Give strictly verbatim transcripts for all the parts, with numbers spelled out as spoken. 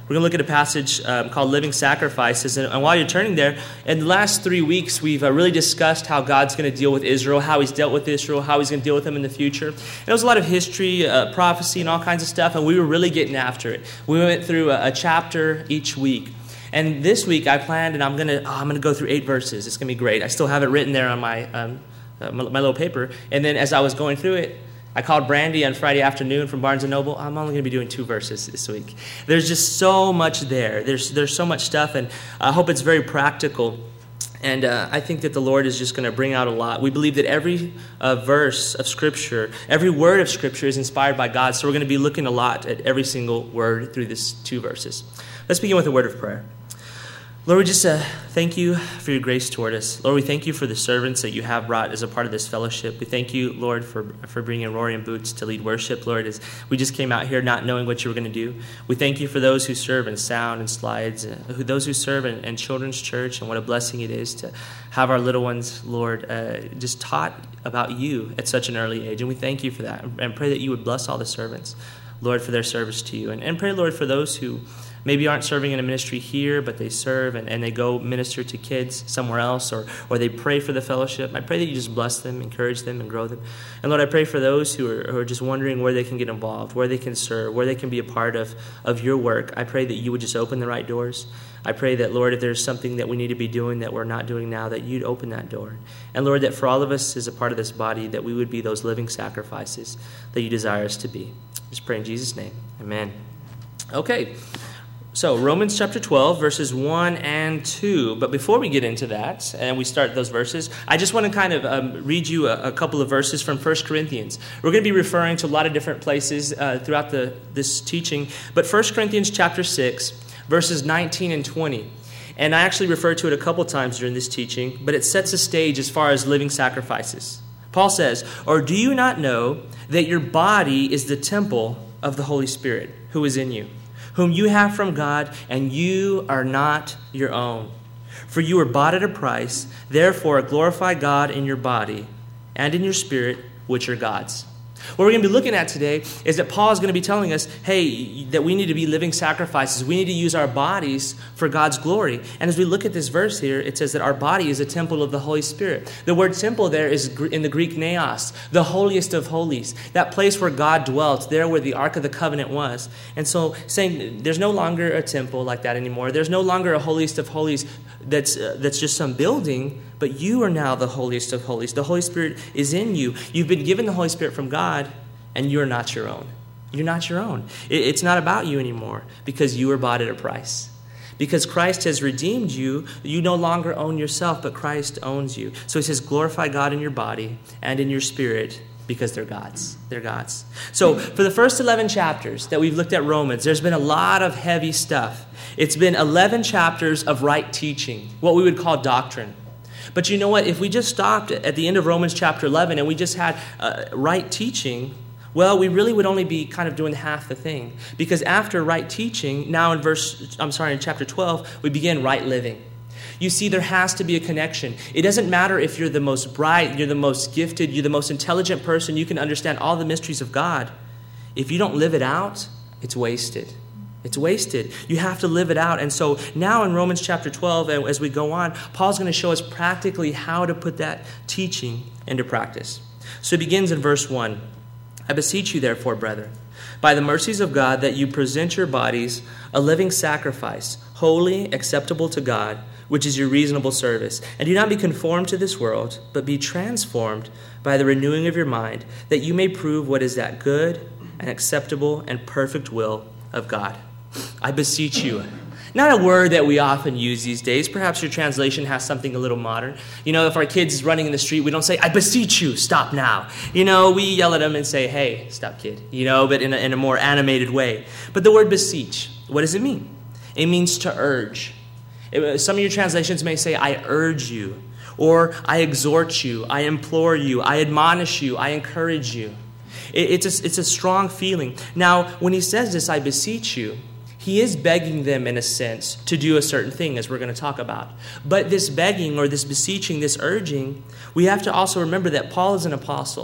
We're going to look at a passage um, called Living Sacrifices. And, and while you're turning there, in the last three weeks, we've uh, really discussed how God's going to deal with Israel, how he's dealt with Israel, how he's going to deal with them in the future. And there was a lot of history, uh, prophecy, and all kinds of stuff, and we were really getting after it. We went through a, a chapter each week. And this week I planned, and I'm going to oh, I'm going to go through eight verses. It's going to be great. I still have it written there on my, um, uh, my, my little paper. And then as I was going through it, I called Brandy on Friday afternoon from Barnes and Noble. I'm only going to be doing two verses this week. There's just so much there. There's there's so much stuff, and I hope it's very practical. And uh, I think that the Lord is just going to bring out a lot. We believe that every uh, verse of Scripture, every word of Scripture is inspired by God. So we're going to be looking a lot at every single word through these two verses. Let's begin with a word of prayer. Lord, we just uh, thank you for your grace toward us. Lord, we thank you for the servants that you have brought as a part of this fellowship. We thank you, Lord, for, for bringing Rory and Boots to lead worship. Lord, as we just came out here not knowing what you were going to do. We thank you for those who serve in sound and slides, uh, who, those who serve in, in children's church, and what a blessing it is to have our little ones, Lord, uh, just taught about you at such an early age. And we thank you for that, and pray that you would bless all the servants, Lord, for their service to you. And, and pray, Lord, for those who maybe aren't serving in a ministry here, but they serve and, and they go minister to kids somewhere else, or or they pray for the fellowship. I pray that you just bless them, encourage them, and grow them. And Lord, I pray for those who are, who are just wondering where they can get involved, where they can serve, where they can be a part of, of your work. I pray that you would just open the right doors. I pray that, Lord, if there's something that we need to be doing that we're not doing now, that you'd open that door. And Lord, that for all of us as a part of this body, that we would be those living sacrifices that you desire us to be. Just pray in Jesus' name. Amen. Okay. So, Romans chapter twelve, verses one and two. But before we get into that, and we start those verses, I just want to kind of um, read you a, a couple of verses from First Corinthians. We're going to be referring to a lot of different places uh, throughout the this teaching. But First Corinthians chapter six, verses nineteen and twenty. And I actually referred to it a couple times during this teaching, but it sets a stage as far as living sacrifices. Paul says, "Or do you not know that your body is the temple of the Holy Spirit who is in you, whom you have from God, and you are not your own? For you were bought at a price. Therefore glorify God in your body and in your spirit, which are God's." What we're going to be looking at today is that Paul is going to be telling us, hey, that we need to be living sacrifices. We need to use our bodies for God's glory. And as we look at this verse here, it says that our body is a temple of the Holy Spirit. The word temple there is in the Greek naos, the holiest of holies, that place where God dwelt, there where the Ark of the Covenant was. And so saying there's no longer a temple like that anymore. There's no longer a holiest of holies that's uh, that's just some building, but you are now the holiest of holies. The Holy Spirit is in you. You've been given the Holy Spirit from God, and you're not your own. You're not your own. It, it's not about you anymore, because you were bought at a price. Because Christ has redeemed you, you no longer own yourself, but Christ owns you. So he says, glorify God in your body and in your spirit, because they're God's. They're God's. So for the first eleven chapters that we've looked at Romans, there's been a lot of heavy stuff. It's been eleven chapters of right teaching, what we would call doctrine. But you know what? If we just stopped at the end of Romans chapter eleven and we just had uh, right teaching, well, we really would only be kind of doing half the thing. Because after right teaching, now in verse, I'm sorry, in chapter twelve, we begin right living. You see, there has to be a connection. It doesn't matter if you're the most bright, you're the most gifted, you're the most intelligent person, you can understand all the mysteries of God. If you don't live it out, it's wasted. It's wasted. You have to live it out. And so now in Romans chapter twelve, as we go on, Paul's going to show us practically how to put that teaching into practice. So it begins in verse one. "I beseech you, therefore, brethren, by the mercies of God, that you present your bodies a living sacrifice, holy, acceptable to God, which is your reasonable service. And do not be conformed to this world, but be transformed by the renewing of your mind, that you may prove what is that good and acceptable and perfect will of God." I beseech you. Not a word that we often use these days. Perhaps your translation has something a little modern. You know, if our kid's running in the street, we don't say, "I beseech you, stop now." You know, we yell at them and say, "Hey, stop, kid." You know, but in a, in a more animated way. But the word beseech, what does it mean? It means to urge. It, some of your translations may say, "I urge you," or "I exhort you," "I implore you," "I admonish you," "I encourage you." It, it's, a, it's a strong feeling. Now, when he says this, "I beseech you," he is begging them, in a sense, to do a certain thing, as we're going to talk about. But this begging or this beseeching, this urging, we have to also remember that Paul is an apostle.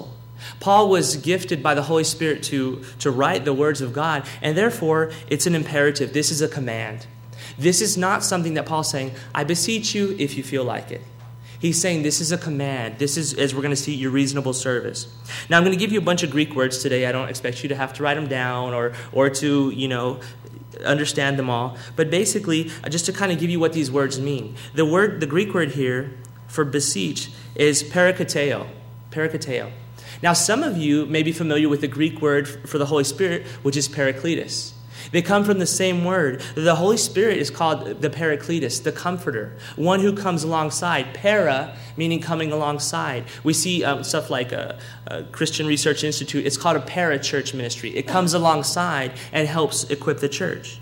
Paul was gifted by the Holy Spirit to, to write the words of God, and therefore it's an imperative. This is a command. This is not something that Paul's saying, I beseech you if you feel like it. He's saying this is a command. This is, as we're going to see, your reasonable service. Now, I'm going to give you a bunch of Greek words today. I don't expect you to have to write them down or, or to, you know, understand them all. But basically, just to kind of give you what these words mean. The word, the Greek word here for beseech is parakateo. Parakateo. Now, some of you may be familiar with the Greek word for the Holy Spirit, which is parakletos. They come from the same word. The Holy Spirit is called the Paracletus, the Comforter, one who comes alongside. Para, meaning coming alongside. We see um, stuff like a, a Christian Research Institute. It's called a para-church ministry. It comes alongside and helps equip the church.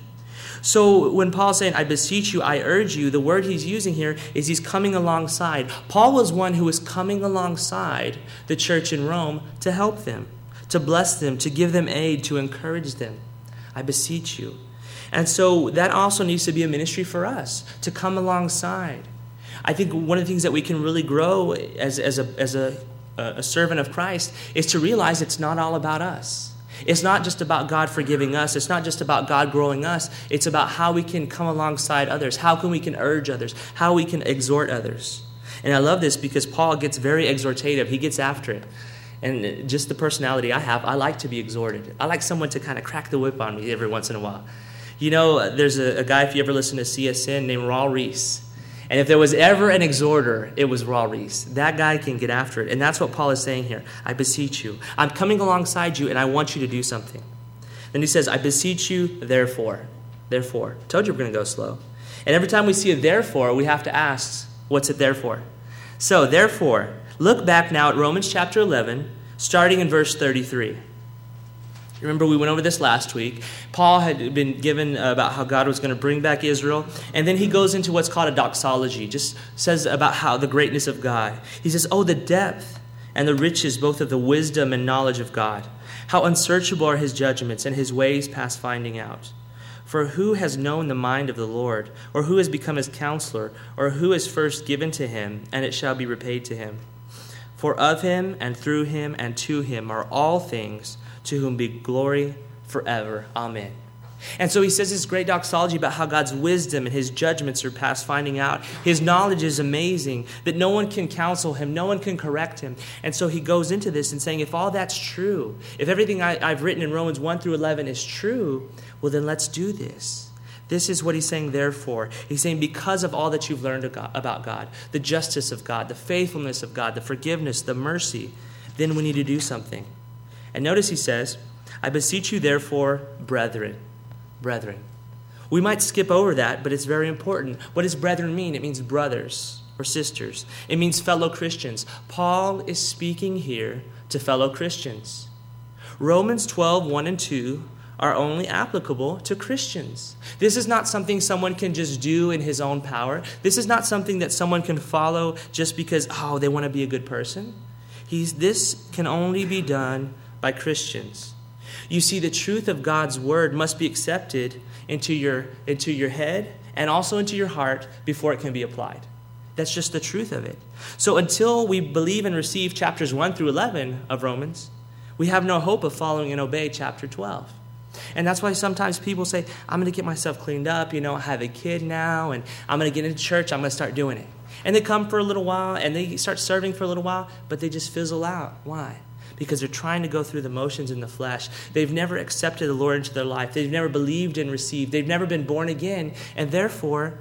So when Paul's saying, I beseech you, I urge you, the word he's using here is he's coming alongside. Paul was one who was coming alongside the church in Rome to help them, to bless them, to give them aid, to encourage them. I beseech you. And so that also needs to be a ministry for us, to come alongside. I think one of the things that we can really grow as, as, a, as a, a servant of Christ is to realize it's not all about us. It's not just about God forgiving us. It's not just about God growing us. It's about how we can come alongside others, how can we can urge others, how we can exhort others. And I love this because Paul gets very exhortative. He gets after it. And just the personality I have, I like to be exhorted. I like someone to kind of crack the whip on me every once in a while. You know, there's a, a guy, if you ever listen to C S N, named Raul Reese. And if there was ever an exhorter, it was Raul Reese. That guy can get after it. And that's what Paul is saying here. I beseech you. I'm coming alongside you, and I want you to do something. Then he says, I beseech you, therefore. Therefore. Told you we're going to go slow. And every time we see a therefore, we have to ask, what's it there for? So, therefore, look back now at Romans chapter eleven, starting in verse thirty-three. Remember, we went over this last week. Paul had been given about how God was going to bring back Israel. And then he goes into what's called a doxology, just says about how the greatness of God. He says, oh, the depth and the riches both of the wisdom and knowledge of God. How unsearchable are his judgments and his ways past finding out. For who has known the mind of the Lord, or who has become his counselor, or who is first given to him, and it shall be repaid to him? For of him, and through him, and to him are all things, to whom be glory forever. Amen. And so he says this great doxology about how God's wisdom and his judgments are past finding out. His knowledge is amazing, that no one can counsel him, no one can correct him. And so he goes into this and saying, if all that's true, if everything I, I've written in Romans one through eleven is true, well then let's do this. This is what he's saying, therefore. He's saying because of all that you've learned about God, the justice of God, the faithfulness of God, the forgiveness, the mercy, then we need to do something. And notice he says, I beseech you, therefore, brethren. Brethren. We might skip over that, but it's very important. What does brethren mean? It means brothers or sisters. It means fellow Christians. Paul is speaking here to fellow Christians. Romans twelve, one and two are only applicable to Christians. This is not something someone can just do in his own power. This is not something that someone can follow just because, oh, they want to be a good person. He's, this can only be done by Christians. You see, the truth of God's word must be accepted into your, into your head and also into your heart before it can be applied. That's just the truth of it. So until we believe and receive chapters one through eleven of Romans, we have no hope of following and obey chapter twelve. And that's why sometimes people say, I'm going to get myself cleaned up, you know, I have a kid now, and I'm going to get into church, I'm going to start doing it. And they come for a little while, and they start serving for a little while, but they just fizzle out. Why? Because they're trying to go through the motions in the flesh. They've never accepted the Lord into their life. They've never believed and received. They've never been born again. And therefore,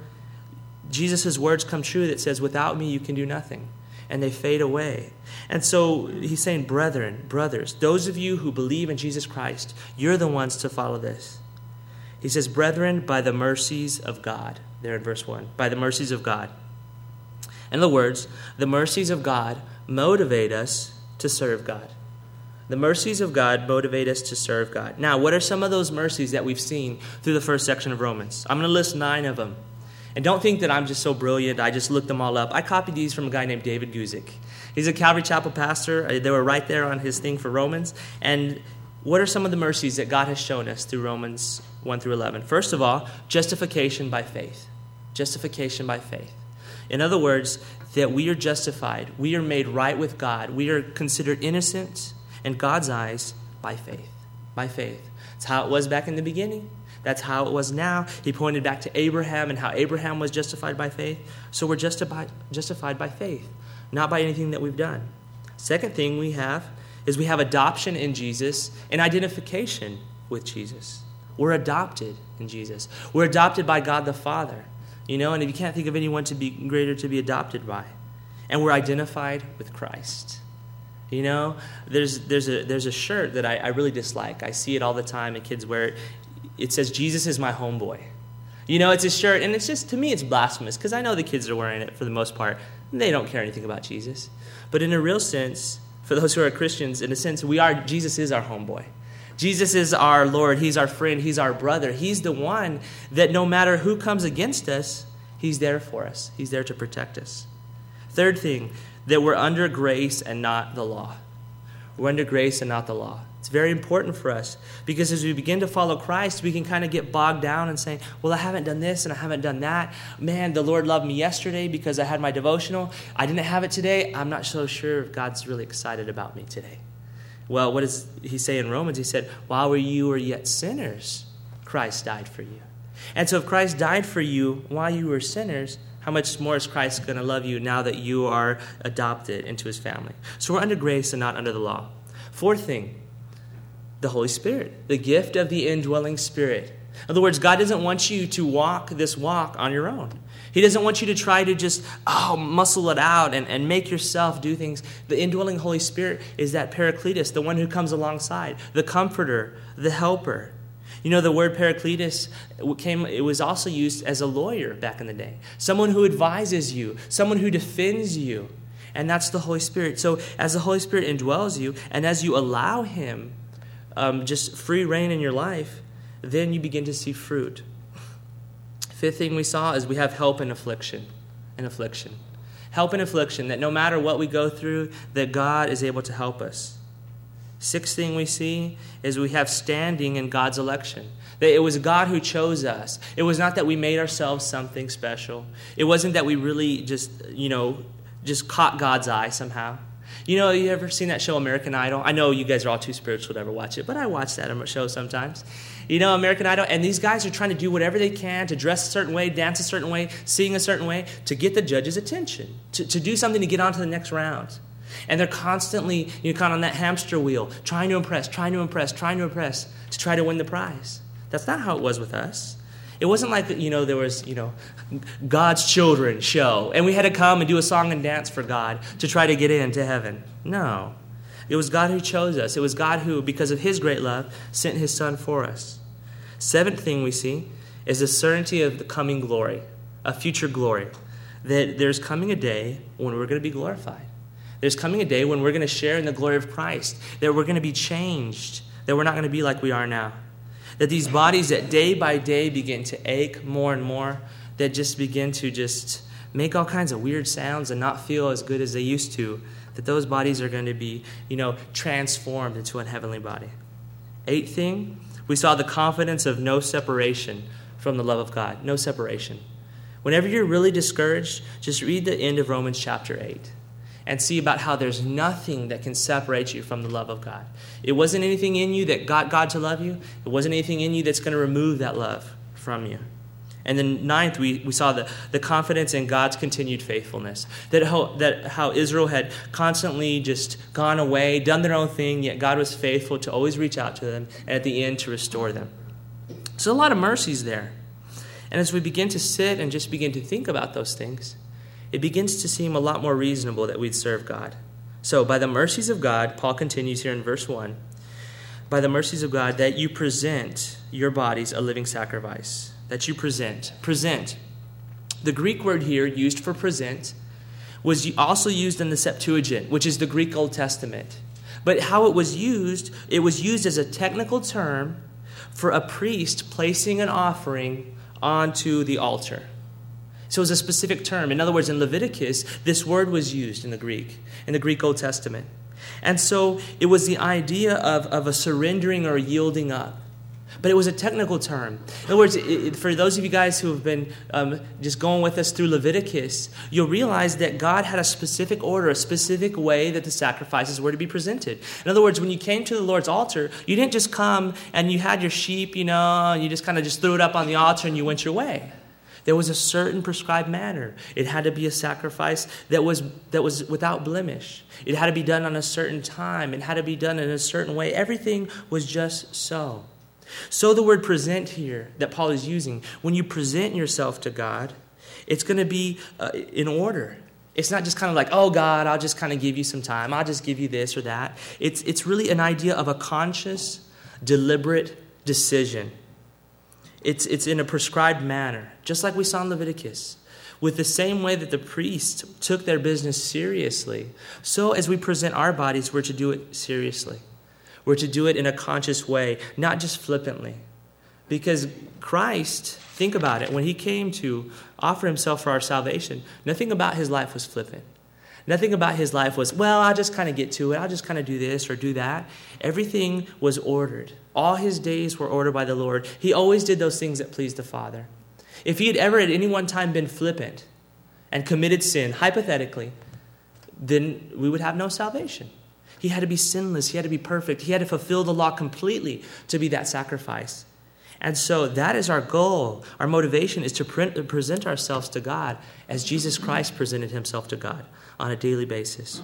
Jesus' words come true that says, without me you can do nothing. And they fade away. And so he's saying, brethren, brothers, those of you who believe in Jesus Christ, you're the ones to follow this. He says, brethren, by the mercies of God. There in verse one. By the mercies of God. In other words, the mercies of God motivate us to serve God. The mercies of God motivate us to serve God. Now, what are some of those mercies that we've seen through the first section of Romans? I'm going to list nine of them. And don't think that I'm just so brilliant. I just looked them all up. I copied these from a guy named David Guzik. He's a Calvary Chapel pastor. They were right there on his thing for Romans. And what are some of the mercies that God has shown us through Romans one through eleven? First of all, justification by faith. Justification by faith. In other words, that we are justified. We are made right with God. We are considered innocent in God's eyes by faith. By faith. It's how it was back in the beginning. That's how it was now. He pointed back to Abraham and how Abraham was justified by faith. So we're justified, justified by faith, not by anything that we've done. Second thing we have is we have adoption in Jesus and identification with Jesus. We're adopted in Jesus. We're adopted by God the Father. You know, and if you can't think of anyone to be greater to be adopted by. And we're identified with Christ. You know, there's there's a there's a shirt that I, I really dislike. I see it all the time and kids wear it. It says, Jesus is my homeboy. You know, it's a shirt, and it's just, to me, it's blasphemous, because I know the kids are wearing it for the most part. And they don't care anything about Jesus. But in a real sense, for those who are Christians, in a sense, we are, Jesus is our homeboy. Jesus is our Lord. He's our friend. He's our brother. He's the one that no matter who comes against us, he's there for us. He's there to protect us. Third thing, that we're under grace and not the law. We're under grace and not the law. It's very important for us because as we begin to follow Christ, we can kind of get bogged down and say, well, I haven't done this and I haven't done that. Man, the Lord loved me yesterday because I had my devotional. I didn't have it today. I'm not so sure if God's really excited about me today. Well, what does he say in Romans? He said, while you were yet sinners, Christ died for you. And so if Christ died for you while you were sinners, how much more is Christ going to love you now that you are adopted into his family? So we're under grace and not under the law. Fourth thing, the Holy Spirit, the gift of the indwelling Spirit. In other words, God doesn't want you to walk this walk on your own. He doesn't want you to try to just, oh, muscle it out and, and make yourself do things. The indwelling Holy Spirit is that Paracletus, the one who comes alongside, the comforter, the helper. You know, the word Paracletus came, it was also used as a lawyer back in the day. Someone who advises you, someone who defends you. And that's the Holy Spirit. So as the Holy Spirit indwells you, and as you allow him um, just free reign in your life, then you begin to see fruit. Fifth thing we saw is we have help in affliction. In affliction. Help in affliction, that no matter what we go through, that God is able to help us. Sixth thing we see is we have standing in God's election. That it was God who chose us. It was not that we made ourselves something special. It wasn't that we really just, you know, just caught God's eye somehow. You know, you ever seen that show American Idol? I know you guys are all too spiritual to ever watch it, but I watch that show sometimes. You know, American Idol, and these guys are trying to do whatever they can to dress a certain way, dance a certain way, sing a certain way, to get the judge's attention, to, to do something to get on to the next round. And they're constantly, you know, kind of on that hamster wheel, trying to impress, trying to impress, trying to impress, to try to win the prize. That's not how it was with us. It wasn't like, you know, there was, you know, God's Children show, and we had to come and do a song and dance for God to try to get into heaven. No. It was God who chose us. It was God who, because of his great love, sent his Son for us. Seventh thing we see is the certainty of the coming glory, a future glory, that there's coming a day when we're going to be glorified. There's coming a day when we're going to share in the glory of Christ, that we're going to be changed, that we're not going to be like we are now. That these bodies that day by day begin to ache more and more, that just begin to just make all kinds of weird sounds and not feel as good as they used to, that those bodies are going to be, you know, transformed into a heavenly body. Eighth thing, we saw the confidence of no separation from the love of God. No separation. Whenever you're really discouraged, just read the end of Romans chapter eight. And see about how there's nothing that can separate you from the love of God. It wasn't anything in you that got God to love you. It wasn't anything in you that's going to remove that love from you. And then ninth, we, we saw the, the confidence in God's continued faithfulness. That how, that how Israel had constantly just gone away, done their own thing, yet God was faithful to always reach out to them, and at the end to restore them. So a lot of mercies there. And as we begin to sit and just begin to think about those things, it begins to seem a lot more reasonable that we'd serve God. So, by the mercies of God, Paul continues here in verse one, by the mercies of God, that you present your bodies a living sacrifice. That you present. Present. The Greek word here used for present was also used in the Septuagint, which is the Greek Old Testament. But how it was used, it was used as a technical term for a priest placing an offering onto the altar. So it was a specific term. In other words, in Leviticus, this word was used in the Greek, in the Greek Old Testament. And so it was the idea of, of a surrendering or a yielding up. but it was a technical term. In other words, it, for those of you guys who have been um, just going with us through Leviticus, you'll realize that God had a specific order, a specific way that the sacrifices were to be presented. In other words, when you came to the Lord's altar, you didn't just come and you had your sheep, you know, and you just kind of just threw it up on the altar and you went your way. There was a certain prescribed manner. It had to be a sacrifice that was that was without blemish. It had to be done on a certain time. It had to be done in a certain way. Everything was just so. So the word present here that Paul is using, when you present yourself to God, it's going to be uh, in order. It's not just kind of like, oh, God, I'll just kind of give you some time. I'll just give you this or that. It's, it's really an idea of a conscious, deliberate decision. It's, it's in a prescribed manner, just like we saw in Leviticus. With the same way that the priests took their business seriously, so as we present our bodies, we're to do it seriously. We're to do it in a conscious way, not just flippantly. Because Christ, think about it, when he came to offer himself for our salvation, nothing about his life was flippant. Nothing about his life was, well, I'll just kind of get to it. I'll just kind of do this or do that. Everything was ordered. All his days were ordered by the Lord. He always did those things that pleased the Father. If he had ever at any one time been flippant and committed sin, hypothetically, then we would have no salvation. He had to be sinless. He had to be perfect. He had to fulfill the law completely to be that sacrifice. And so that is our goal. Our motivation is to present ourselves to God as Jesus Christ presented himself to God on a daily basis.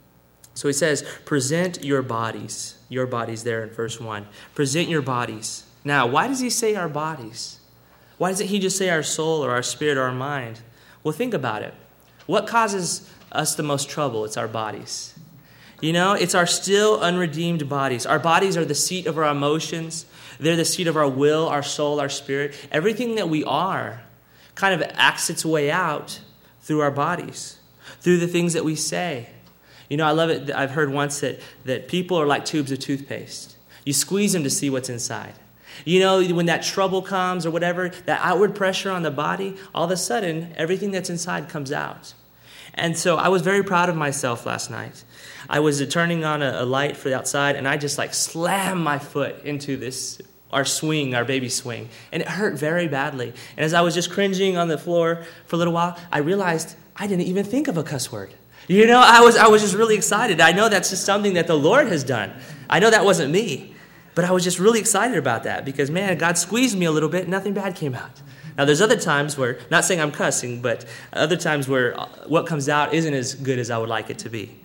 So he says, present your bodies. Your bodies there in verse one. Present your bodies. Now, why does he say our bodies? Why doesn't he just say our soul or our spirit or our mind? Well, think about it. What causes us the most trouble? It's our bodies. You know, it's our still unredeemed bodies. Our bodies are the seat of our emotions. They're the seat of our will, our soul, our spirit. Everything that we are kind of acts its way out through our bodies, through the things that we say. You know, I love it. I've heard once that, that people are like tubes of toothpaste. You squeeze them to see what's inside. You know, when that trouble comes or whatever, that outward pressure on the body, all of a sudden, everything that's inside comes out. And so I was very proud of myself last night. I was turning on a, a light for the outside, and I just like slammed my foot into this, our swing, our baby swing. And it hurt very badly. And as I was just cringing on the floor for a little while, I realized I didn't even think of a cuss word. You know, I was I was just really excited. I know that's just something that the Lord has done. I know that wasn't me. But I was just really excited about that because, man, God squeezed me a little bit and nothing bad came out. Now, there's other times where, not saying I'm cussing, but other times where what comes out isn't as good as I would like it to be.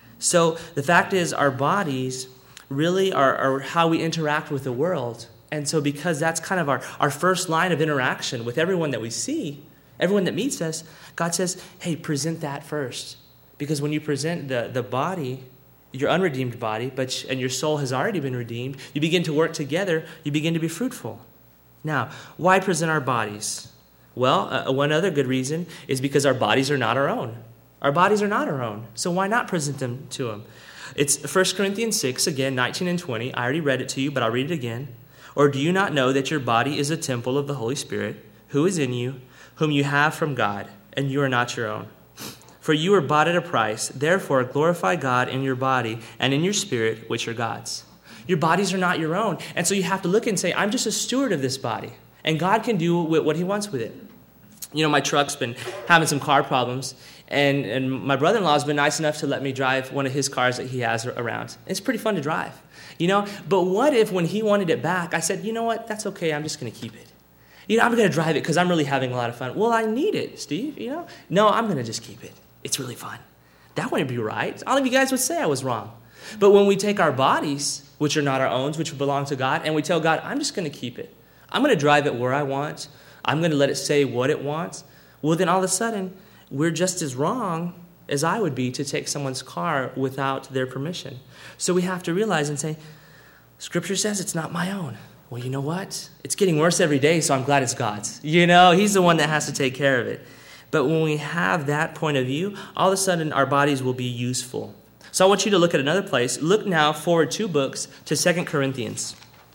So the fact is our bodies really are, are how we interact with the world. And so because that's kind of our, our first line of interaction with everyone that we see, everyone that meets us, God says, hey, present that first. Because when you present the, the body, your unredeemed body, but and your soul has already been redeemed, you begin to work together, you begin to be fruitful. Now, why present our bodies? Well, uh, one other good reason is because our bodies are not our own. Our bodies are not our own, so why not present them to him? It's First Corinthians six, again, nineteen and twenty. I already read it to you, but I'll read it again. Or do you not know that your body is a temple of the Holy Spirit, who is in you, whom you have from God, and you are not your own? For you were bought at a price. Therefore, glorify God in your body and in your spirit, which are God's. Your bodies are not your own. And so you have to look and say, I'm just a steward of this body. And God can do what he wants with it. You know, my truck's been having some car problems. And, and my brother-in-law has been nice enough to let me drive one of his cars that he has around. It's pretty fun to drive. You know, but what if when he wanted it back, I said, you know what, that's okay, I'm just going to keep it. You know, I'm going to drive it because I'm really having a lot of fun. Well, I need it, Steve, you know. No, I'm going to just keep it. It's really fun. That wouldn't be right. All of you guys would say I was wrong. But when we take our bodies, which are not our own, which belong to God, and we tell God, I'm just going to keep it. I'm going to drive it where I want. I'm going to let it say what it wants. Well, then all of a sudden, we're just as wrong as I would be to take someone's car without their permission. So we have to realize and say, Scripture says it's not my own. Well, you know what? It's getting worse every day, so I'm glad it's God's. You know, he's the one that has to take care of it. But when we have that point of view, all of a sudden our bodies will be useful. So I want you to look at another place. Look now forward two books to Second Corinthians.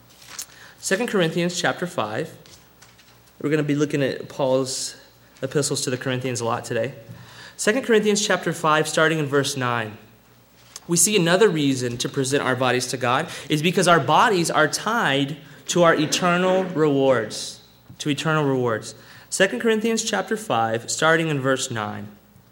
Second Corinthians chapter five. We're going to be looking at Paul's epistles to the Corinthians a lot today. Second Corinthians chapter five, starting in verse nine. We see another reason to present our bodies to God is because our bodies are tied to our eternal rewards. To eternal rewards. Second Corinthians chapter five, starting in verse nine.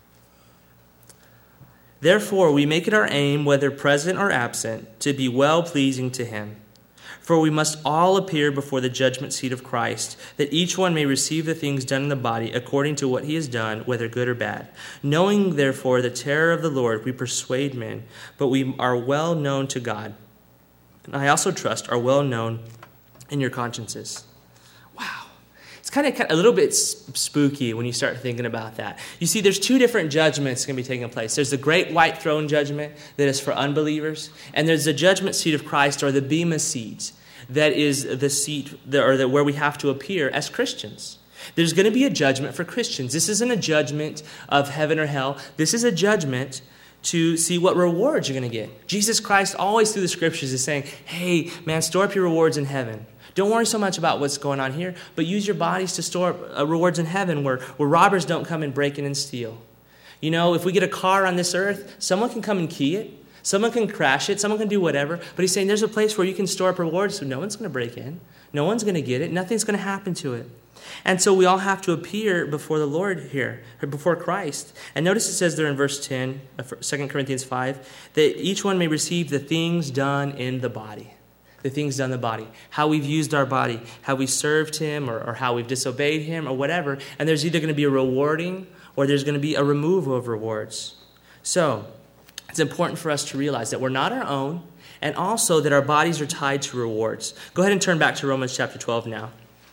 Therefore, we make it our aim, whether present or absent, to be well-pleasing to him. For we must all appear before the judgment seat of Christ, that each one may receive the things done in the body according to what he has done, whether good or bad. Knowing, therefore, the terror of the Lord, we persuade men, but we are well known to God. And I also trust are well known in your consciences. Wow. It's kind of a little bit spooky when you start thinking about that. You see, there's two different judgments going to be taking place. There's the great white throne judgment that is for unbelievers, and there's the judgment seat of Christ, or the bema seat, that is the seat or the, where we have to appear as Christians. There's going to be a judgment for Christians. This isn't a judgment of heaven or hell. This is a judgment to see what rewards you're going to get. Jesus Christ always through the scriptures is saying, hey, man, store up your rewards in heaven. Don't worry so much about what's going on here, but use your bodies to store up uh, rewards in heaven where, where robbers don't come and break in and steal. You know, if we get a car on this earth, someone can come and key it. Someone can crash it. Someone can do whatever. But he's saying there's a place where you can store up rewards so no one's going to break in. No one's going to get it. Nothing's going to happen to it. And so we all have to appear before the Lord here, before Christ. And notice it says there in verse ten, Second Corinthians five, that each one may receive the things done in the body. The things done in the body. How we've used our body. How we served him or, or how we've disobeyed him or whatever. And there's either going to be a rewarding or there's going to be a removal of rewards. So it's important for us to realize that we're not our own and also that our bodies are tied to rewards. Go ahead and turn back to Romans chapter twelve now.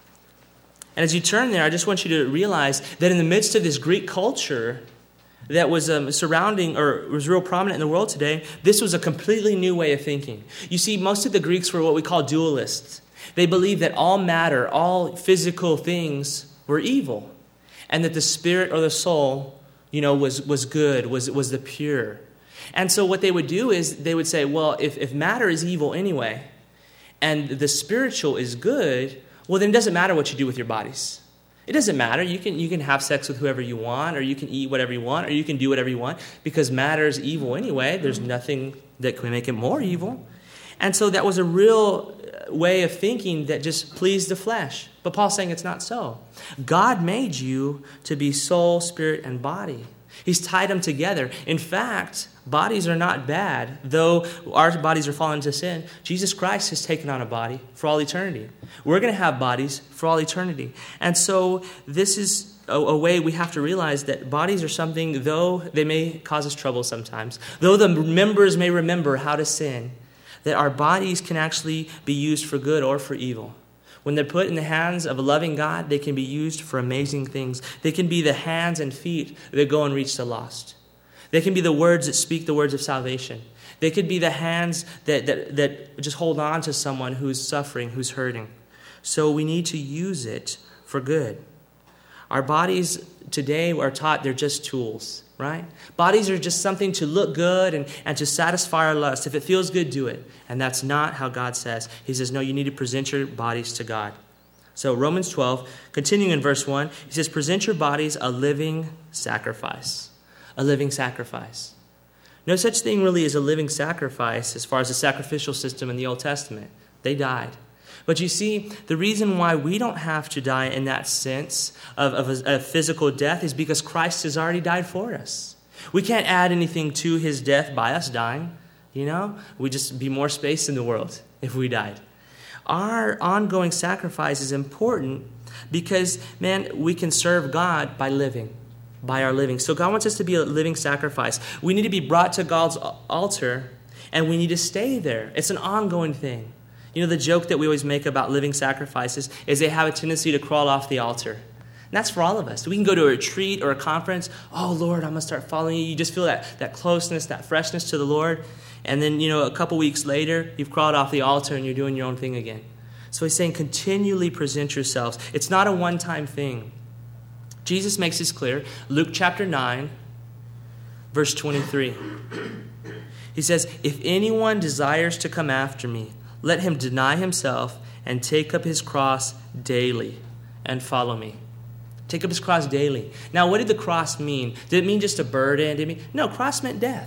And as you turn there, I just want you to realize that in the midst of this Greek culture that was um, surrounding or was real prominent in the world today, this was a completely new way of thinking. You see, most of the Greeks were what we call dualists. They believed that all matter, all physical things were evil, and that the spirit or the soul, you know, was was good, was was the pure. And so what they would do is they would say, well, if, if matter is evil anyway, and the spiritual is good, well, then it doesn't matter what you do with your bodies. It doesn't matter. You can you can have sex with whoever you want, or you can eat whatever you want, or you can do whatever you want, because matter is evil anyway. There's nothing that can make it more evil. And so that was a real way of thinking that just pleased the flesh. But Paul's saying it's not so. God made you to be soul, spirit, and body. He's tied them together. In fact, bodies are not bad. Though our bodies are fallen into sin, Jesus Christ has taken on a body for all eternity. We're going to have bodies for all eternity. And so this is a, a way we have to realize that bodies are something, though they may cause us trouble sometimes, though the members may remember how to sin, that our bodies can actually be used for good or for evil. When they're put in the hands of a loving God, they can be used for amazing things. They can be the hands and feet that go and reach the lost. They can be the words that speak the words of salvation. They could be the hands that, that, that just hold on to someone who's suffering, who's hurting. So we need to use it for good. Our bodies today are taught they're just tools, right? Bodies are just something to look good and, and to satisfy our lust. If it feels good, do it. And that's not how God says. He says, no, you need to present your bodies to God. So Romans twelve, continuing in verse one, he says, present your bodies a living sacrifice. A living sacrifice. No such thing really as a living sacrifice as far as the sacrificial system in the Old Testament. They died. But you see, the reason why we don't have to die in that sense of, of a, a physical death is because Christ has already died for us. We can't add anything to his death by us dying. You know, we'd just be more space in the world if we died. Our ongoing sacrifice is important because, man, we can serve God by living, by our living. So God wants us to be a living sacrifice. We need to be brought to God's altar, and we need to stay there. It's an ongoing thing. You know, the joke that we always make about living sacrifices is they have a tendency to crawl off the altar. And that's for all of us. We can go to a retreat or a conference. Oh, Lord, I'm going to start following you. You just feel that, that closeness, that freshness to the Lord. And then, you know, a couple weeks later, you've crawled off the altar and you're doing your own thing again. So he's saying continually present yourselves. It's not a one-time thing. Jesus makes this clear. Luke chapter nine, verse twenty-three. He says, if anyone desires to come after me, let him deny himself and take up his cross daily and follow me. Take up his cross daily. Now, what did the cross mean? Did it mean just a burden? Did it mean? No, cross meant death.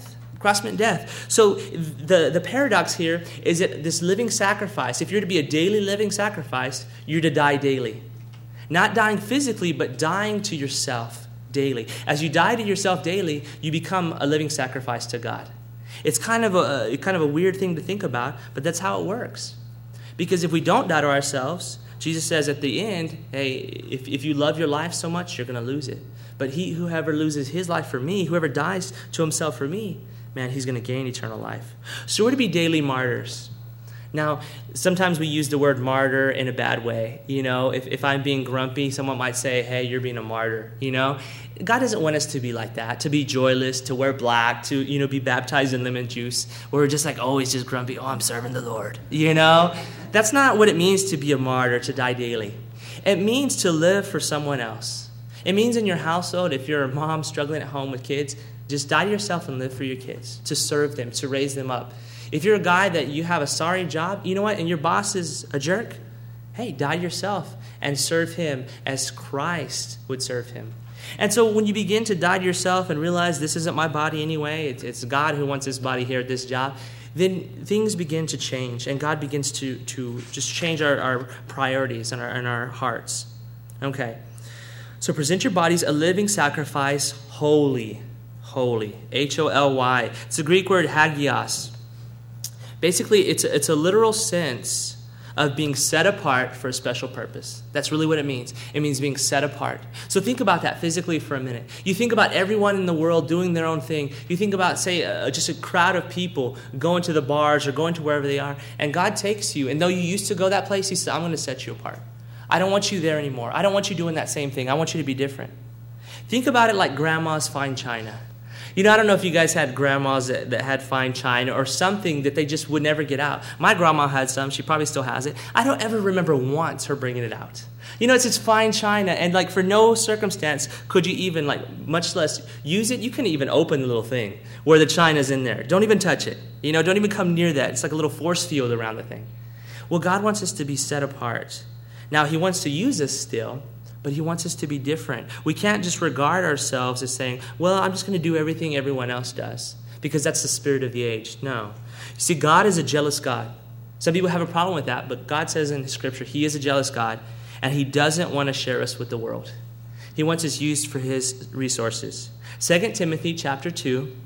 Cross meant death. So the, the paradox here is that this living sacrifice, if you're to be a daily living sacrifice, you're to die daily. Not dying physically, but dying to yourself daily. As you die to yourself daily, you become a living sacrifice to God. It's kind of a kind of a weird thing to think about, but that's how it works. Because if we don't die to ourselves, Jesus says at the end, hey, if, if you love your life so much, you're going to lose it. But he whoever loses his life for me, whoever dies to himself for me, man, he's going to gain eternal life. So we're to be daily martyrs. Now, sometimes we use the word martyr in a bad way. You know, if, if I'm being grumpy, someone might say, hey, you're being a martyr, you know. God doesn't want us to be like that, to be joyless, to wear black, to, you know, be baptized in lemon juice, where we're just like always just grumpy, oh, I'm serving the Lord, you know. That's not what it means to be a martyr, to die daily. It means to live for someone else. It means in your household, if you're a mom struggling at home with kids, just die to yourself and live for your kids, to serve them, to raise them up. If you're a guy that you have a sorry job, you know what, and your boss is a jerk, hey, die yourself and serve him as Christ would serve him. And so when you begin to die to yourself and realize this isn't my body anyway, it's, it's God who wants this body here at this job, then things begin to change, and God begins to, to just change our, our priorities and our, and our hearts. Okay, so present your bodies a living sacrifice, holy, holy, H O L Y. It's the Greek word hagios. Basically, it's a, it's a literal sense of being set apart for a special purpose. That's really what it means. It means being set apart. So think about that physically for a minute. You think about everyone in the world doing their own thing. You think about, say, uh, just a crowd of people going to the bars or going to wherever they are, and God takes you. And though you used to go that place, he says, I'm going to set you apart. I don't want you there anymore. I don't want you doing that same thing. I want you to be different. Think about it like grandma's fine china. You know, I don't know if you guys had grandmas that, that had fine china or something that they just would never get out. My grandma had some. She probably still has it. I don't ever remember once her bringing it out. You know, it's it's fine china, and like for no circumstance could you even, like, much less use it. You couldn't even open the little thing where the china's in there. Don't even touch it. You know, don't even come near that. It's like a little force field around the thing. Well, God wants us to be set apart. Now, he wants to use us still, but he wants us to be different. We can't just regard ourselves as saying, well, I'm just going to do everything everyone else does, because that's the spirit of the age. No. You see, God is a jealous God. Some people have a problem with that, but God says in Scripture, he is a jealous God, and he doesn't want to share us with the world. He wants us used for his resources. Second Timothy chapter two,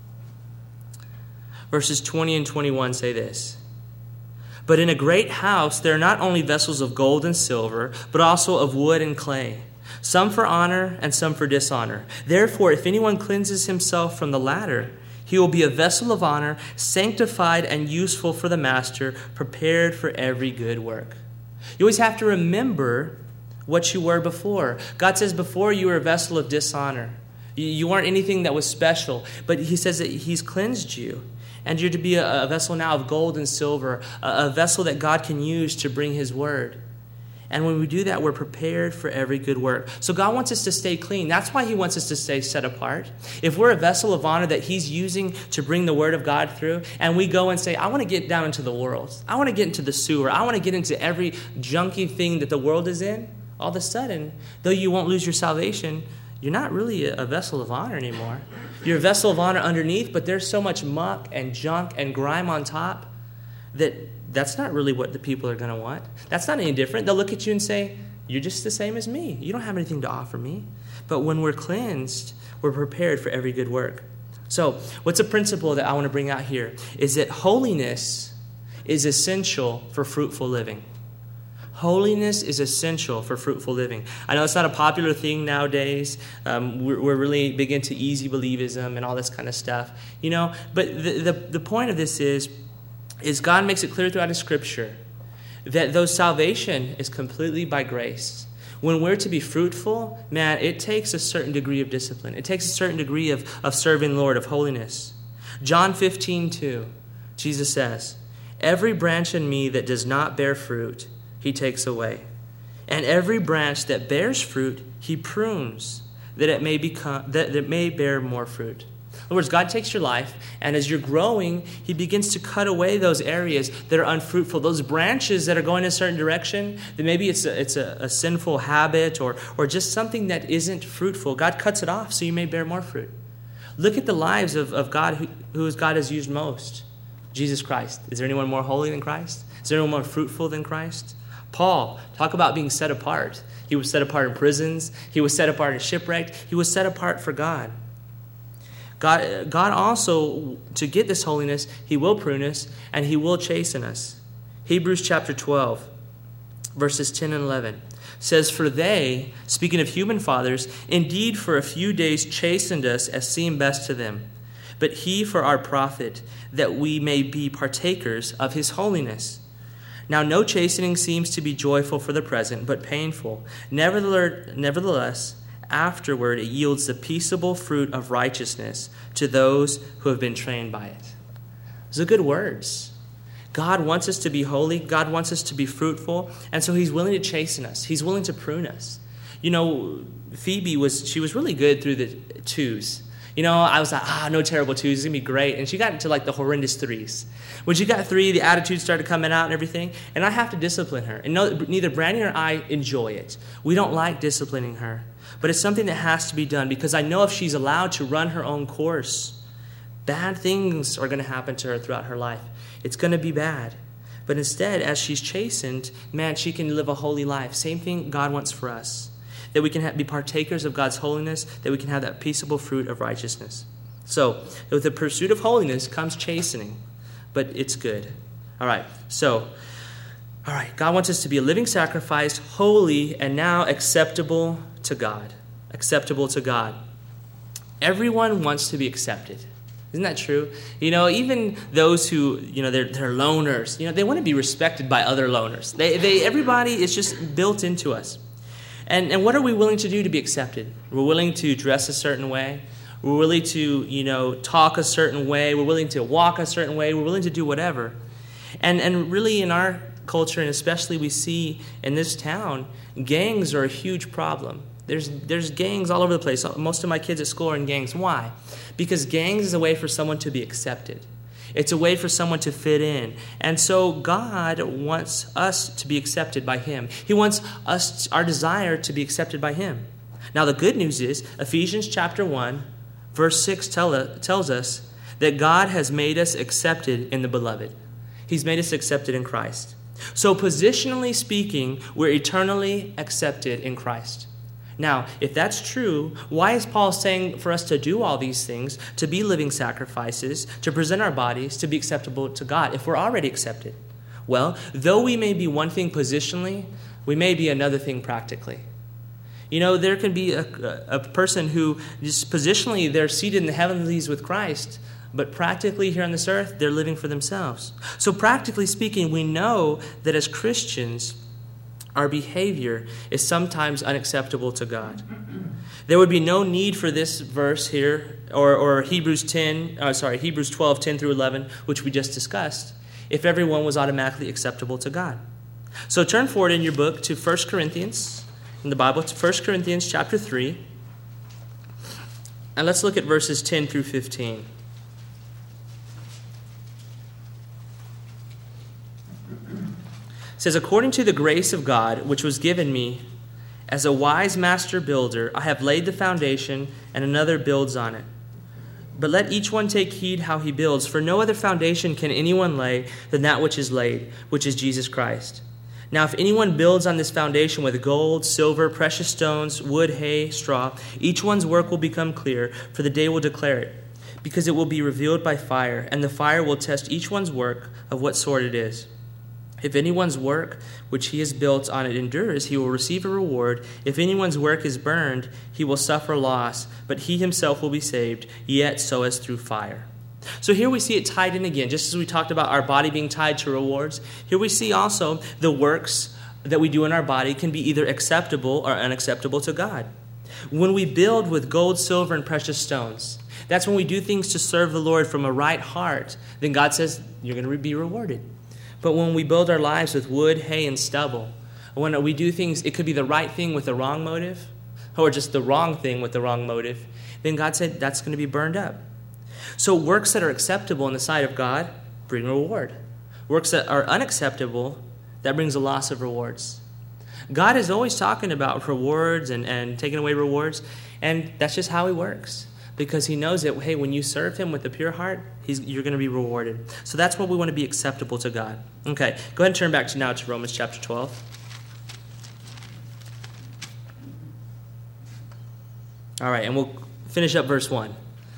verses twenty and twenty-one say this. But in a great house there are not only vessels of gold and silver, but also of wood and clay, some for honor and some for dishonor. Therefore, if anyone cleanses himself from the latter, he will be a vessel of honor, sanctified and useful for the master, prepared for every good work. You always have to remember what you were before. God says before you were a vessel of dishonor. You weren't anything that was special, but he says that he's cleansed you. And you're to be a, a vessel now of gold and silver, a, a vessel that God can use to bring his word. And when we do that, we're prepared for every good work. So God wants us to stay clean. That's why he wants us to stay set apart. If we're a vessel of honor that he's using to bring the word of God through, and we go and say, I want to get down into the world. I want to get into the sewer. I want to get into every junky thing that the world is in. All of a sudden, though you won't lose your salvation, you're not really a vessel of honor anymore. You're a vessel of honor underneath, but there's so much muck and junk and grime on top that that's not really what the people are going to want. That's not any different. They'll look at you and say, you're just the same as me. You don't have anything to offer me. But when we're cleansed, we're prepared for every good work. So what's a principle that I want to bring out here is that holiness is essential for fruitful living. Holiness is essential for fruitful living. I know it's not a popular thing nowadays. Um, we're, we're really big into easy believism and all this kind of stuff, you know. But the, the, the point of this is, is God makes it clear throughout His Scripture that though salvation is completely by grace, when we're to be fruitful, man, it takes a certain degree of discipline. It takes a certain degree of, of serving the Lord, of holiness. John fifteen two, Jesus says, "Every branch in me that does not bear fruit, He takes away. And every branch that bears fruit, He prunes, that it may become that it may bear more fruit." In other words, God takes your life, and as you're growing, He begins to cut away those areas that are unfruitful, those branches that are going in a certain direction, that maybe it's a, it's a, a sinful habit or, or just something that isn't fruitful. God cuts it off so you may bear more fruit. Look at the lives of, of God, who, who God has used most. Jesus Christ. Is there anyone more holy than Christ? Is there anyone more fruitful than Christ? Paul, talk about being set apart. He was set apart in prisons. He was set apart in shipwreck. He was set apart for God. God, God also, to get this holiness, he will prune us and he will chasten us. Hebrews chapter twelve, verses ten and eleven says, "For they," speaking of human fathers, "indeed for a few days chastened us as seemed best to them. But he for our profit, that we may be partakers of his holiness. Now no chastening seems to be joyful for the present, but painful. Nevertheless, nevertheless, afterward it yields the peaceable fruit of righteousness to those who have been trained by it." Those are good words. God wants us to be holy. God wants us to be fruitful. And so he's willing to chasten us. He's willing to prune us. You know, Phoebe was, she was really good through the twos. You know, I was like, ah, no terrible twos. It's going to be great. And she got into like the horrendous threes. When she got three, the attitude started coming out and everything. And I have to discipline her. And no, neither Brandy or I enjoy it. We don't like disciplining her. But it's something that has to be done because I know if she's allowed to run her own course, bad things are going to happen to her throughout her life. It's going to be bad. But instead, as she's chastened, man, she can live a holy life. Same thing God wants for us. That we can have, be partakers of God's holiness, that we can have that peaceable fruit of righteousness. So, with the pursuit of holiness comes chastening, but it's good. All right, so, all right, God wants us to be a living sacrifice, holy, and now acceptable to God. Acceptable to God. Everyone wants to be accepted. Isn't that true? You know, even those who, you know, they're, they're loners, you know, they want to be respected by other loners. They, they, everybody is just built into us. And and what are we willing to do to be accepted? We're willing to dress a certain way. We're willing to, you know, talk a certain way. We're willing to walk a certain way. We're willing to do whatever. And and really in our culture, and especially we see in this town, gangs are a huge problem. There's there's gangs all over the place. Most of my kids at school are in gangs. Why? Because gangs is a way for someone to be accepted. It's a way for someone to fit in. And so God wants us to be accepted by him. He wants us, our desire to be accepted by him. Now the good news is, Ephesians chapter one, verse six tell, tells us that God has made us accepted in the beloved. He's made us accepted in Christ. So positionally speaking, we're eternally accepted in Christ. Now, if that's true, why is Paul saying for us to do all these things, to be living sacrifices, to present our bodies, to be acceptable to God, if we're already accepted? Well, though we may be one thing positionally, we may be another thing practically. You know, there can be a, a person who just positionally, they're seated in the heavenlies with Christ, but practically here on this earth, they're living for themselves. So practically speaking, we know that as Christians, our behavior is sometimes unacceptable to God. There would be no need for this verse here, or, or Hebrews ten, uh, sorry, Hebrews twelve, ten through eleven, which we just discussed, if everyone was automatically acceptable to God. So turn forward in your book to First Corinthians, in the Bible, to First Corinthians chapter three, and let's look at verses ten through fifteen. It says, "According to the grace of God, which was given me, as a wise master builder, I have laid the foundation, and another builds on it. But let each one take heed how he builds, for no other foundation can anyone lay than that which is laid, which is Jesus Christ. Now if anyone builds on this foundation with gold, silver, precious stones, wood, hay, straw, each one's work will become clear, for the day will declare it, because it will be revealed by fire, and the fire will test each one's work of what sort it is. If anyone's work which he has built on it endures, he will receive a reward. If anyone's work is burned, he will suffer loss, but he himself will be saved, yet so as through fire." So here we see it tied in again, just as we talked about our body being tied to rewards. Here we see also the works that we do in our body can be either acceptable or unacceptable to God. When we build with gold, silver, and precious stones, that's when we do things to serve the Lord from a right heart, then God says you're going to be rewarded. But when we build our lives with wood, hay, and stubble, when we do things, it could be the right thing with the wrong motive, or just the wrong thing with the wrong motive, then God said that's going to be burned up. So works that are acceptable in the sight of God bring reward. Works that are unacceptable, that brings a loss of rewards. God is always talking about rewards and, and taking away rewards, and that's just how he works. because he knows that, hey, when you serve him with a pure heart, he's, you're going to be rewarded. So that's what we want to be acceptable to God. Okay, go ahead and turn back to now to Romans chapter twelve. All right, and we'll finish up verse one. It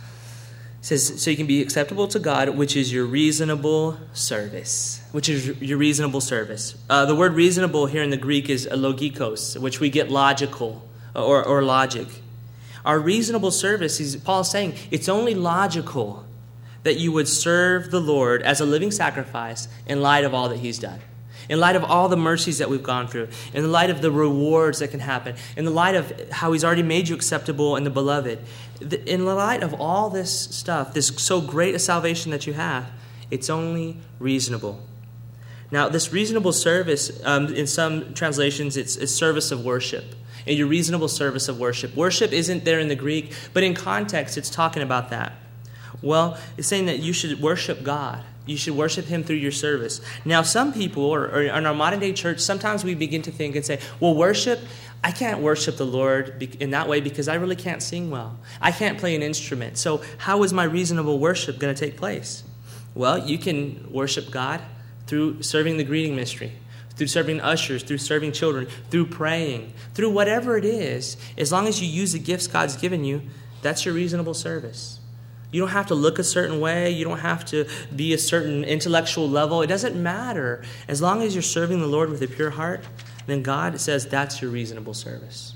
says, so you can be acceptable to God, which is your reasonable service. Which is your reasonable service. Uh, the word reasonable here in the Greek is logikos, which we get logical or, or logic. Our reasonable service, is, Paul is saying, it's only logical that you would serve the Lord as a living sacrifice in light of all that he's done. In light of all the mercies that we've gone through, in the light of the rewards that can happen, in the light of how he's already made you acceptable in the beloved, in the light of all this stuff, this so great a salvation that you have, it's only reasonable. Now, this reasonable service, um, in some translations, it's a service of worship. In your reasonable service of worship. Worship isn't there in the Greek, but in context, it's talking about that. Well, it's saying that you should worship God. You should worship him through your service. Now, some people, or, or in our modern day church, sometimes we begin to think and say, well, worship, I can't worship the Lord in that way because I really can't sing well. I can't play an instrument. So how is my reasonable worship going to take place? Well, you can worship God through serving the greeting ministry, through serving ushers, through serving children, through praying, through whatever it is. As long as you use the gifts God's given you, that's your reasonable service. You don't have to look a certain way. You don't have to be a certain intellectual level. It doesn't matter. As long as you're serving the Lord with a pure heart, then God says that's your reasonable service.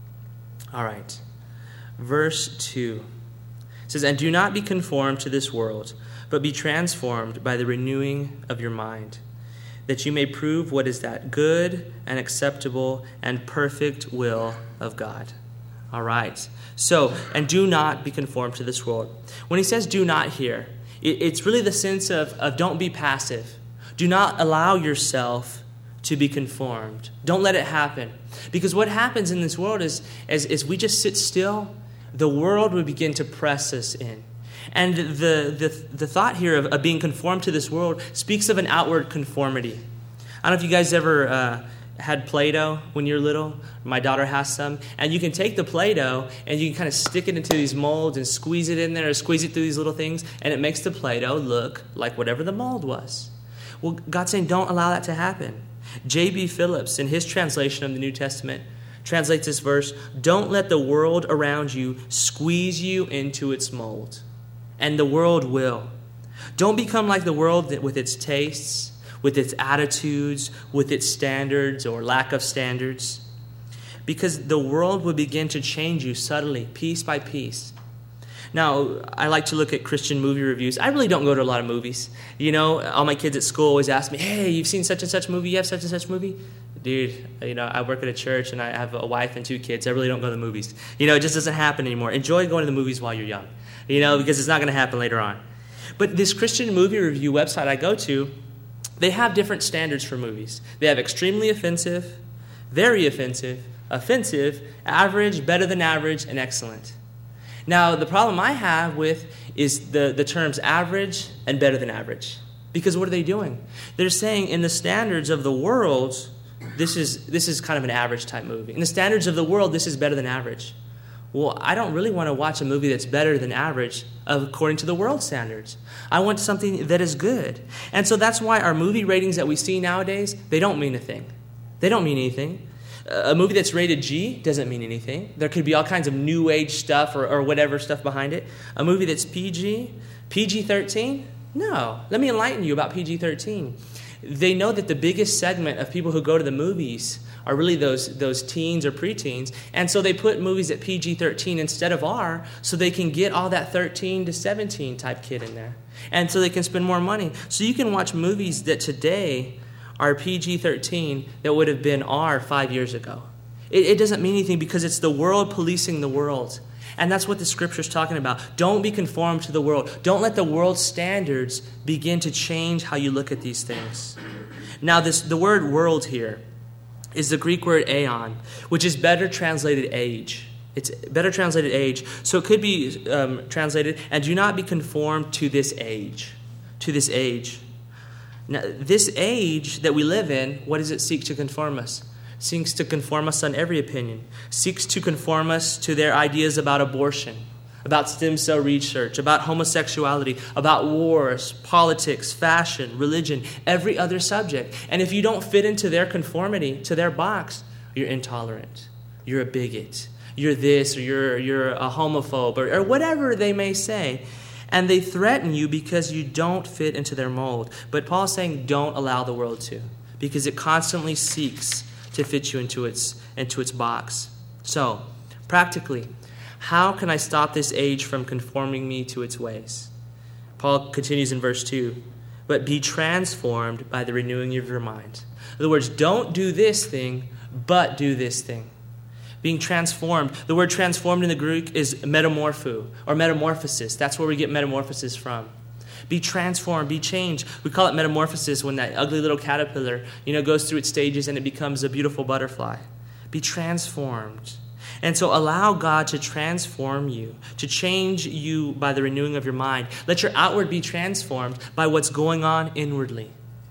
All right. Verse two. It says, and do not be conformed to this world, but be transformed by the renewing of your mind, that you may prove what is that good and acceptable and perfect will of God. All right. So, and do not be conformed to this world. When he says do not here, it, it's really the sense of, of don't be passive. Do not allow yourself to be conformed. Don't let it happen. Because what happens in this world is, as, as we just sit still, the world will begin to press us in. And the, the, the thought here of, of being conformed to this world speaks of an outward conformity. I don't know if you guys ever uh, had Play-Doh when you were little. My daughter has some. And you can take the Play-Doh and you can kind of stick it into these molds and squeeze it in there or squeeze it through these little things. And it makes the Play-Doh look like whatever the mold was. Well, God's saying don't allow that to happen. J B Phillips, in his translation of the New Testament, translates this verse, don't let the world around you squeeze you into its mold. And the world will. Don't become like the world with its tastes, with its attitudes, with its standards or lack of standards. Because the world will begin to change you subtly, piece by piece. Now, I like to look at Christian movie reviews. I really don't go to a lot of movies. You know, all my kids at school always ask me, hey, you've seen such and such movie? You have such and such movie? Dude, you know, I work at a church and I have a wife and two kids. I really don't go to the movies. You know, it just doesn't happen anymore. Enjoy going to the movies while you're young. You know, because it's not going to happen later on. But this Christian movie review website I go to, they have different standards for movies. They have extremely offensive, very offensive, offensive, average, better than average, and excellent. Now, the problem I have with is the, the terms average and better than average. Because what are they doing? They're saying in the standards of the world, this is this is kind of an average type movie. In the standards of the world, this is better than average. Well, I don't really want to watch a movie that's better than average according to the world standards. I want something that is good. And so that's why our movie ratings that we see nowadays, they don't mean a thing. They don't mean anything. A movie that's rated G doesn't mean anything. There could be all kinds of new age stuff or, or whatever stuff behind it. A movie that's P G, P G thirteen? No. Let me enlighten you about P G thirteen. They know that the biggest segment of people who go to the movies are really those those teens or preteens. And so they put movies at P G thirteen instead of R so they can get all that thirteen to seventeen type kid in there. And so they can spend more money. So you can watch movies that today are P G thirteen that would have been R five years ago. It, it doesn't mean anything because it's the world policing the world. And that's what the scripture is talking about. Don't be conformed to the world. Don't let the world's standards begin to change how you look at these things. Now, this the word world here is the Greek word aeon, which is better translated age. It's better translated age. So it could be um, translated, and do not be conformed to this age. To this age. Now, this age that we live in, what does it seek to conform us? Seeks to conform us on every opinion. Seeks to conform us to their ideas about abortion, about stem cell research, about homosexuality, about wars, politics, fashion, religion, every other subject. And if you don't fit into their conformity, to their box, you're intolerant, you're a bigot, you're this, or you're, you're a homophobe, or, or whatever they may say. And they threaten you because you don't fit into their mold. But Paul's saying don't allow the world to, because it constantly seeks to fit you into its, into its box. So, practically, how can I stop this age from conforming me to its ways? Paul continues in verse two. But be transformed by the renewing of your mind. In other words, don't do this thing, but do this thing. Being transformed. The word transformed in the Greek is metamorpho, or metamorphosis. That's where we get metamorphosis from. Be transformed, be changed. We call it metamorphosis when that ugly little caterpillar, you know, goes through its stages and it becomes a beautiful butterfly. Be transformed. And so allow God to transform you, to change you by the renewing of your mind. Let your outward be transformed by what's going on inwardly.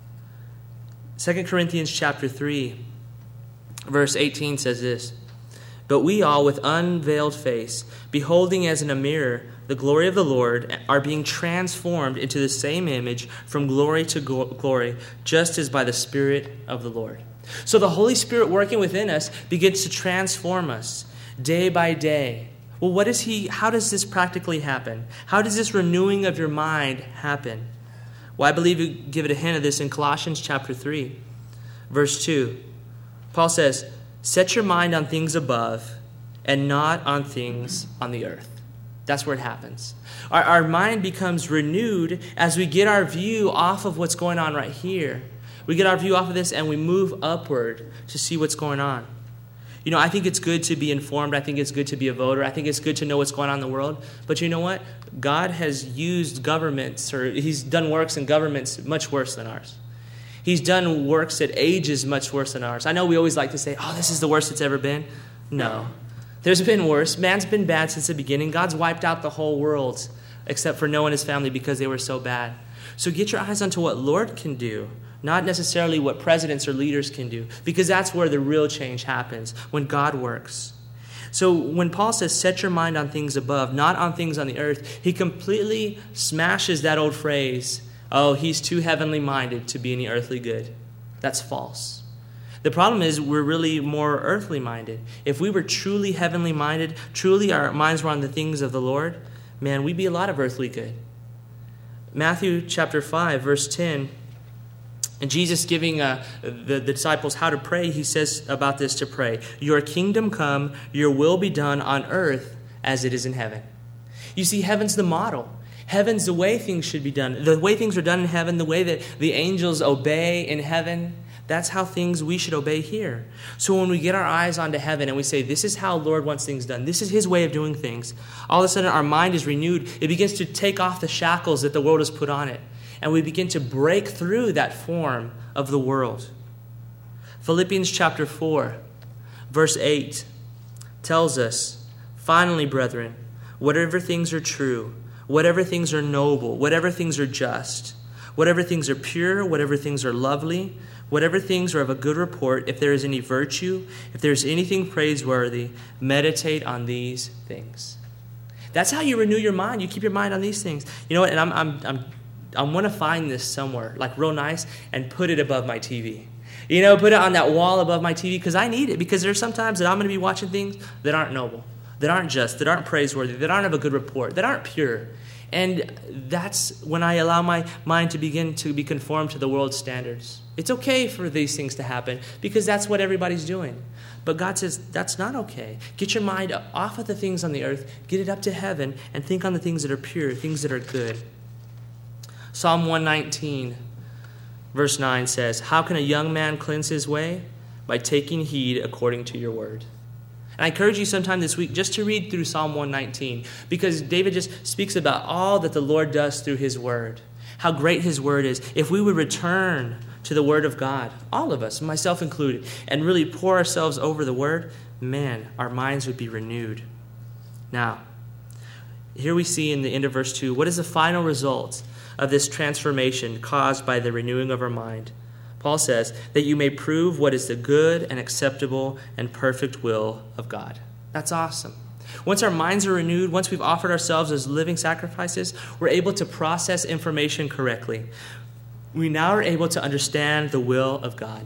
Second Corinthians chapter three, verse eighteen says this, but we all with unveiled face, beholding as in a mirror the glory of the Lord, are being transformed into the same image from glory to glory, just as by the Spirit of the Lord. So the Holy Spirit working within us begins to transform us day by day. Well, what is he? How does this practically happen? How does this renewing of your mind happen? Well, I believe you give it a hint of this in Colossians chapter three, verse two. Paul says, set your mind on things above and not on things on the earth. That's where it happens. Our, our mind becomes renewed as we get our view off of what's going on right here. We get our view off of this and we move upward to see what's going on. You know, I think it's good to be informed. I think it's good to be a voter. I think it's good to know what's going on in the world. But you know what? God has used governments, or he's done works in governments much worse than ours. He's done works at ages much worse than ours. I know we always like to say, oh, this is the worst it's ever been. No. There's been worse. Man's been bad since the beginning. God's wiped out the whole world except for Noah and his family because they were so bad. So get your eyes onto what Lord can do, not necessarily what presidents or leaders can do, because that's where the real change happens, when God works. So when Paul says, set your mind on things above, not on things on the earth, he completely smashes that old phrase, oh, he's too heavenly minded to be any earthly good. That's false. The problem is we're really more earthly minded. If we were truly heavenly minded, truly our minds were on the things of the Lord, man, we'd be a lot of earthly good. Matthew chapter five, verse ten, and Jesus giving uh, the, the disciples how to pray, he says about this to pray, your kingdom come, your will be done on earth as it is in heaven. You see, heaven's the model. Heaven's the way things should be done. The way things are done in heaven, the way that the angels obey in heaven, that's how things we should obey here. So when we get our eyes onto heaven and we say, this is how Lord wants things done, this is his way of doing things, all of a sudden our mind is renewed. It begins to take off the shackles that the world has put on it. And we begin to break through that form of the world. Philippians chapter four, verse eight tells us, finally, brethren, whatever things are true, whatever things are noble, whatever things are just, whatever things are pure, whatever things are lovely, whatever things are of a good report, if there is any virtue, if there is anything praiseworthy, meditate on these things. That's how you renew your mind. You keep your mind on these things. You know what? And I'm I'm I'm I want to find this somewhere, like real nice, and put it above my T V. You know, put it on that wall above my T V, because I need it. Because there's sometimes that I'm going to be watching things that aren't noble, that aren't just, that aren't praiseworthy, that aren't of a good report, that aren't pure. And that's when I allow my mind to begin to be conformed to the world's standards. It's okay for these things to happen because that's what everybody's doing. But God says that's not okay. Get your mind off of the things on the earth, get it up to heaven, and think on the things that are pure, things that are good. Psalm one nineteen, verse nine says, how can a young man cleanse his way? By taking heed according to your word. And I encourage you sometime this week just to read through Psalm one nineteen, because David just speaks about all that the Lord does through his word, how great his word is. If we would return to the word of God, all of us, myself included, and really pour ourselves over the word, man, our minds would be renewed. Now, here we see in the end of verse two, what is the final result of this transformation caused by the renewing of our mind? Paul says, that you may prove what is the good and acceptable and perfect will of God. That's awesome. Once our minds are renewed, once we've offered ourselves as living sacrifices, we're able to process information correctly. We now are able to understand the will of God.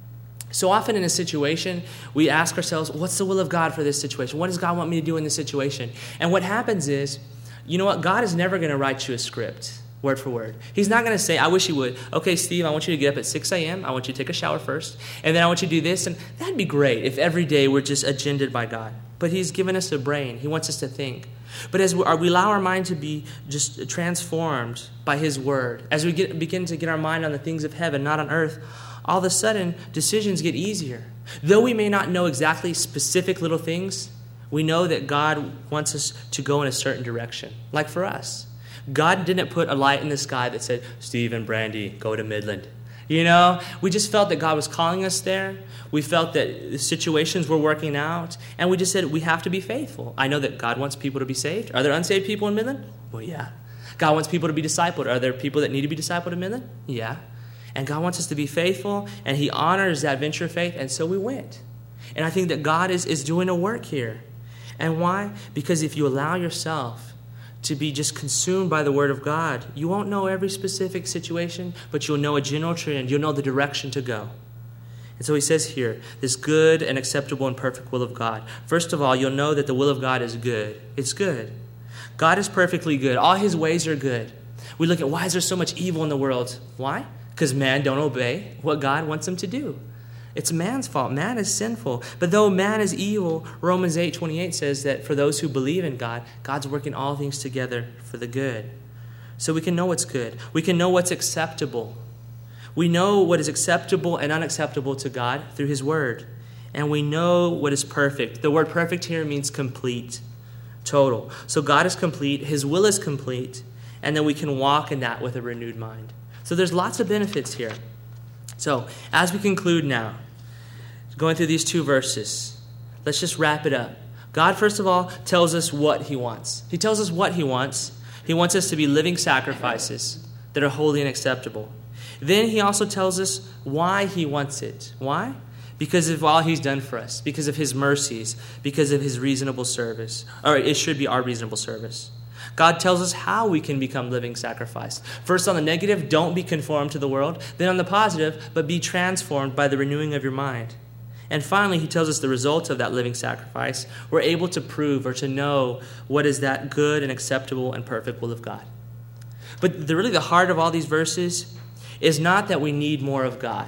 So often in a situation, we ask ourselves, what's the will of God for this situation? What does God want me to do in this situation? And what happens is, you know what? God is never going to write you a script, word for word. He's not going to say, I wish he would. Okay, Steve, I want you to get up at six a.m. I want you to take a shower first. And then I want you to do this. And that'd be great if every day we're just agendaed by God. But he's given us a brain. He wants us to think. But as we, we allow our mind to be just transformed by his word, as we get, begin to get our mind on the things of heaven, not on earth, all of a sudden, decisions get easier. Though we may not know exactly specific little things, we know that God wants us to go in a certain direction. Like for us, God didn't put a light in the sky that said, Steve and Brandy, go to Midland. You know, we just felt that God was calling us there. We felt that the situations were working out. And we just said, we have to be faithful. I know that God wants people to be saved. Are there unsaved people in Midland? Well, yeah. God wants people to be discipled. Are there people that need to be discipled in Midland? Yeah. And God wants us to be faithful, and he honors that venture of faith, and so we went. And I think that God is, is doing a work here. And why? Because if you allow yourself to be just consumed by the word of God, you won't know every specific situation, but you'll know a general trend. You'll know the direction to go. And so he says here, this good and acceptable and perfect will of God. First of all, you'll know that the will of God is good. It's good. God is perfectly good. All his ways are good. We look at, why is there so much evil in the world? Why? Because man don't obey what God wants them to do. It's man's fault. Man is sinful. But though man is evil, Romans eight twenty-eight says that for those who believe in God, God's working all things together for the good. So we can know what's good. We can know what's acceptable. We know what is acceptable and unacceptable to God through his word. And we know what is perfect. The word perfect here means complete, total. So God is complete. His will is complete. And then we can walk in that with a renewed mind. So there's lots of benefits here. So as we conclude now, going through these two verses, let's just wrap it up. God, first of all, tells us what he wants. He tells us what he wants. He wants us to be living sacrifices that are holy and acceptable. Then he also tells us why he wants it. Why? Because of all he's done for us, because of his mercies, because of his reasonable service. Or it should be our reasonable service. God tells us how we can become living sacrifice. First on the negative, don't be conformed to the world. Then on the positive, but be transformed by the renewing of your mind. And finally, he tells us the result of that living sacrifice. We're able to prove or to know what is that good and acceptable and perfect will of God. But the, really the heart of all these verses is not that we need more of God.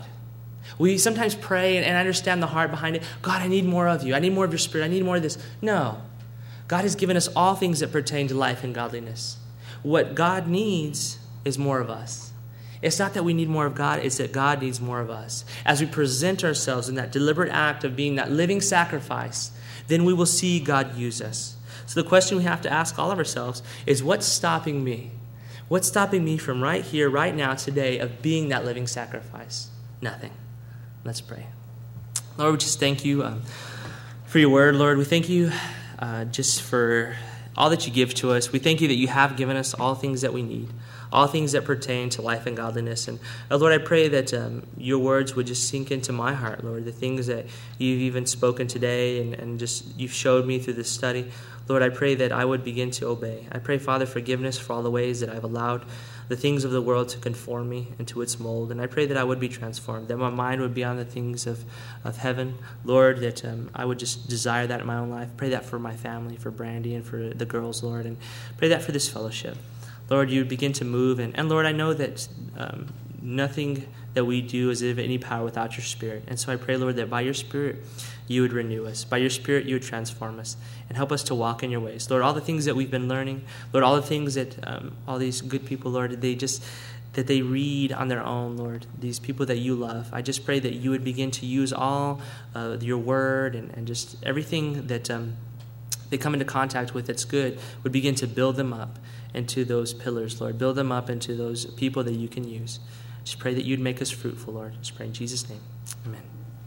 We sometimes pray and, and understand the heart behind it. God, I need more of you. I need more of your spirit. I need more of this. No. God has given us all things that pertain to life and godliness. What God needs is more of us. It's not that we need more of God, it's that God needs more of us. As we present ourselves in that deliberate act of being that living sacrifice, then we will see God use us. So the question we have to ask all of ourselves is, what's stopping me? What's stopping me from right here, right now, today, of being that living sacrifice? Nothing. Let's pray. Lord, we just thank you um, for your word, Lord. We thank you Uh, just for all that you give to us. We thank you that you have given us all things that we need, all things that pertain to life and godliness. And uh, Lord, I pray that um, your words would just sink into my heart, Lord, the things that you've even spoken today and, and just you've showed me through this study. Lord, I pray that I would begin to obey. I pray, Father, forgiveness for all the ways that I've allowed the things of the world to conform me into its mold. And I pray that I would be transformed, that my mind would be on the things of, of heaven. Lord, that um, I would just desire that in my own life. Pray that for my family, for Brandy, and for the girls, Lord. And pray that for this fellowship. Lord, you begin to move. And, and Lord, I know that um, nothing that we do is of any power without your Spirit. And so I pray, Lord, that by your Spirit, you would renew us. By your Spirit, you would transform us and help us to walk in your ways. Lord, all the things that we've been learning, Lord, all the things that um, all these good people, Lord, they just, that they read on their own, Lord, these people that you love. I just pray that you would begin to use all uh, your word and, and just everything that um, they come into contact with that's good would begin to build them up into those pillars, Lord. Build them up into those people that you can use. Just pray that you'd make us fruitful, Lord. Just pray in Jesus' name. Amen.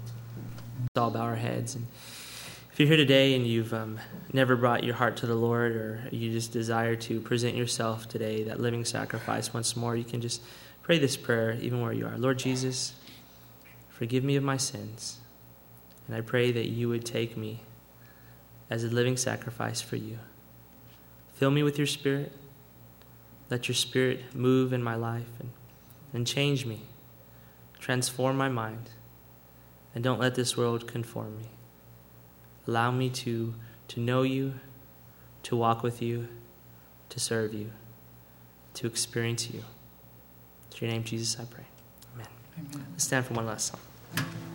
Let's all bow our heads. And if you're here today and you've um, never brought your heart to the Lord, or you just desire to present yourself today, that living sacrifice once more, you can just pray this prayer even where you are. Lord Jesus, forgive me of my sins. And I pray that you would take me as a living sacrifice for you. Fill me with your Spirit. Let your Spirit move in my life and, and change me. Transform my mind. And don't let this world conform me. Allow me to, to know you, to walk with you, to serve you, to experience you. In your name, Jesus, I pray. Amen. Amen. Let's stand for one last song.